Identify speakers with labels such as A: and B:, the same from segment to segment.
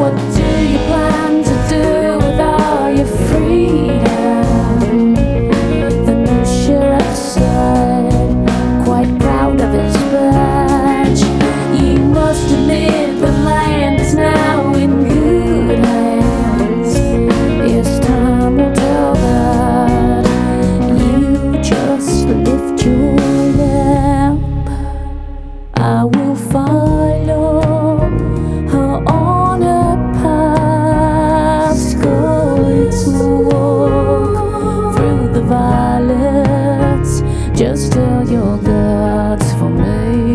A: What do you plan to do with all your freedom? The new sheriff said, quite proud of his badge. You must admit the land is now in good hands. Yes, time will tell that. You just lift your lamp. I will follow her on a path, scarlet to walk through the violets. Just tell your gods for me.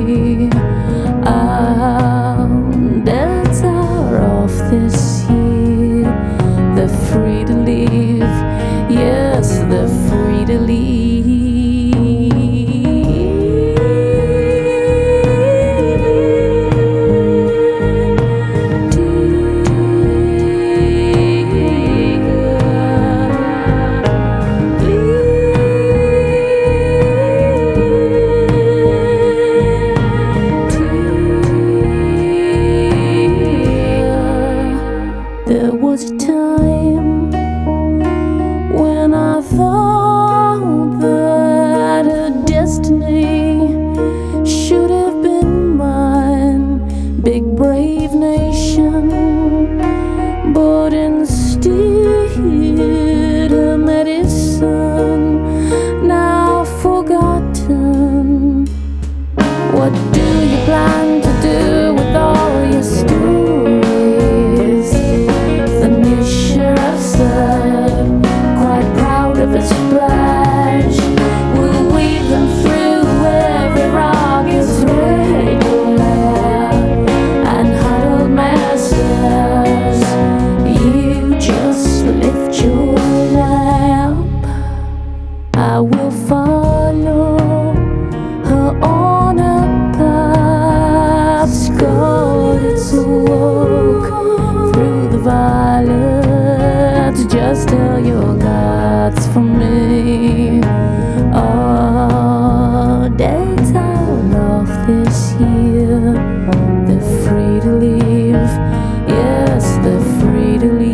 A: I'm dead tired of this year. They're free to live, yes, they're free to leave. There was a time when I thought that a destiny should have been mine, big brave nation, but instead a medicine now forgotten. What do you plan to do with all your stories? The new sheriff said, quite proud of his badge. We'll weave them through every rugged thread and huddled masses. You just lift your lamp. I will follow her on a path, scarlet to walk through the violets. Just tell your gods for me. Oh, days out of this year, they're free to live, yes, they're free to live.